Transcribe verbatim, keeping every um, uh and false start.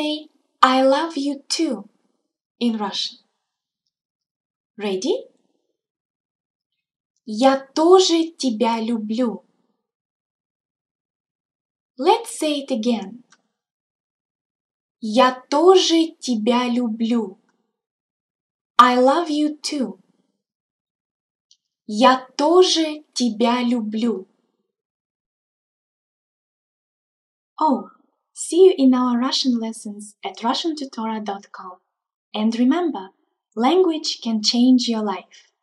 say I love you too in Russian. Ready? Я тоже тебя люблю. Let's say it again. Я тоже тебя люблю. I love you too. Я тоже тебя люблю. Oh, see you in our Russian lessons at russian tutora dot com. And remember, language can change your life.